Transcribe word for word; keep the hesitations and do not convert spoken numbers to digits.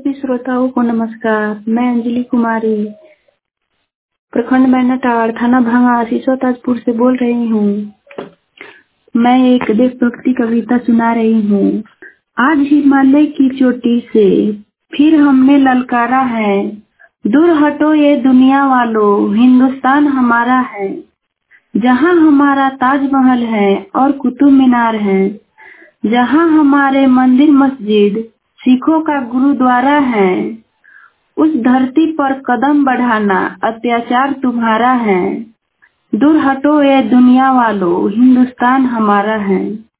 सभी श्रोताओं को नमस्कार। मैं अंजलि कुमारी प्रखंड मैनाटाड़ थाना भांगा सिसो ताजपुर से बोल रही हूँ। मैं एक देशभक्ति कविता सुना रही हूँ। आज हिमालय की चोटी से फिर हमने ललकारा है, दूर हटो ये दुनिया वालों, हिंदुस्तान हमारा है। जहाँ हमारा ताजमहल है और कुतुब मीनार है, जहाँ हमारे मंदिर मस्जिद सिखों का गुरुद्वारा है, उस धरती पर कदम बढ़ाना अत्याचार तुम्हारा है। दूर हटो ये दुनिया वालों, हिंदुस्तान हमारा है।